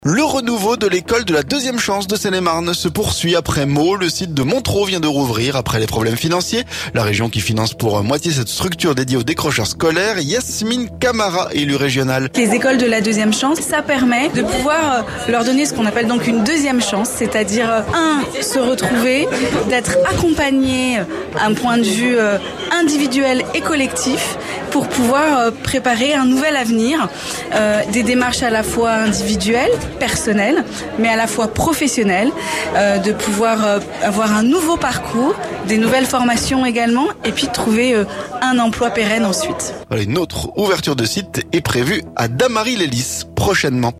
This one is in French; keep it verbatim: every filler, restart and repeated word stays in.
Le renouveau de l'école de la deuxième chance de Seine-et-Marne se poursuit après Meaux. Le site de Montereau vient de rouvrir après les problèmes financiers. La région qui finance pour moitié cette structure dédiée aux décrocheurs scolaires. Yasmine Camara, élue régionale. Les écoles de la deuxième chance, ça permet de pouvoir leur donner ce qu'on appelle donc une deuxième chance, c'est-à-dire un, se retrouver, d'être accompagné à un point de vue individuel et collectif pour pouvoir préparer un nouvel avenir, euh, des démarches à la fois individuelles, personnelles, mais à la fois professionnelles, euh, de pouvoir euh, avoir un nouveau parcours, des nouvelles formations également, et puis de trouver euh, un emploi pérenne ensuite. Une autre ouverture de site est prévue à Damary-les-Lys prochainement.